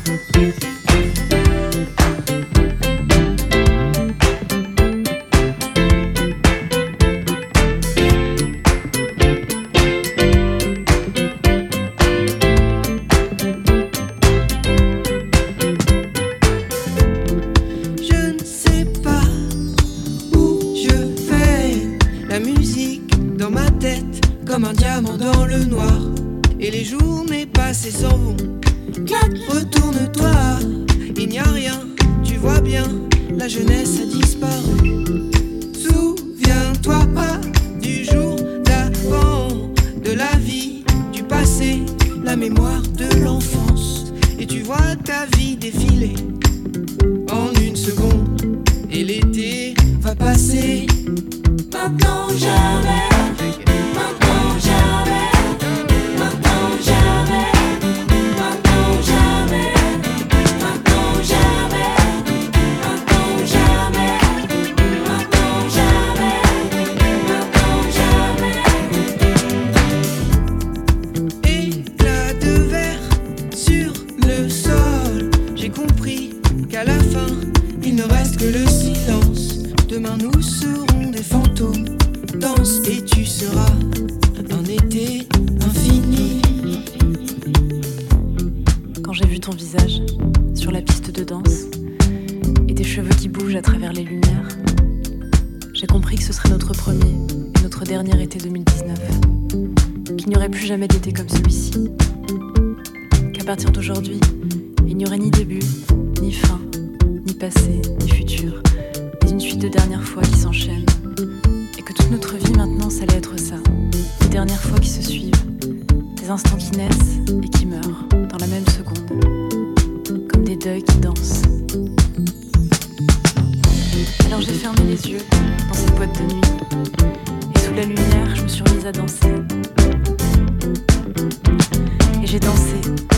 Comme un diamant dans le noir. Et les journées passées s'en vont. Clac, retourne-toi. Il n'y a rien, tu vois bien. La jeunesse a disparu. Souviens-toi pas du jour d'avant, de la vie, du passé, la mémoire de l'enfance. Et tu vois ta vie défiler en une seconde. Et l'été va passer. Maintenant jamais. Qu'à la fin, il ne reste que le silence. Demain nous serons des fantômes. Danse et tu seras un été infini. Quand j'ai vu ton visage sur la piste de danse et tes cheveux qui bougent à travers les lumières, j'ai compris que ce serait notre premier et notre dernier été 2019. Qu'il n'y aurait plus jamais d'été comme celui-ci. Qu'à partir d'aujourd'hui, il n'y aurait ni début, ni fin, ni passé, ni futur, mais une suite de dernières fois qui s'enchaînent. Et que toute notre vie maintenant, ça allait être ça. Des dernières fois qui se suivent, des instants qui naissent et qui meurent dans la même seconde, comme des deuils qui dansent. Alors j'ai fermé les yeux dans cette boîte de nuit, et sous la lumière, je me suis remise à danser. Et j'ai dansé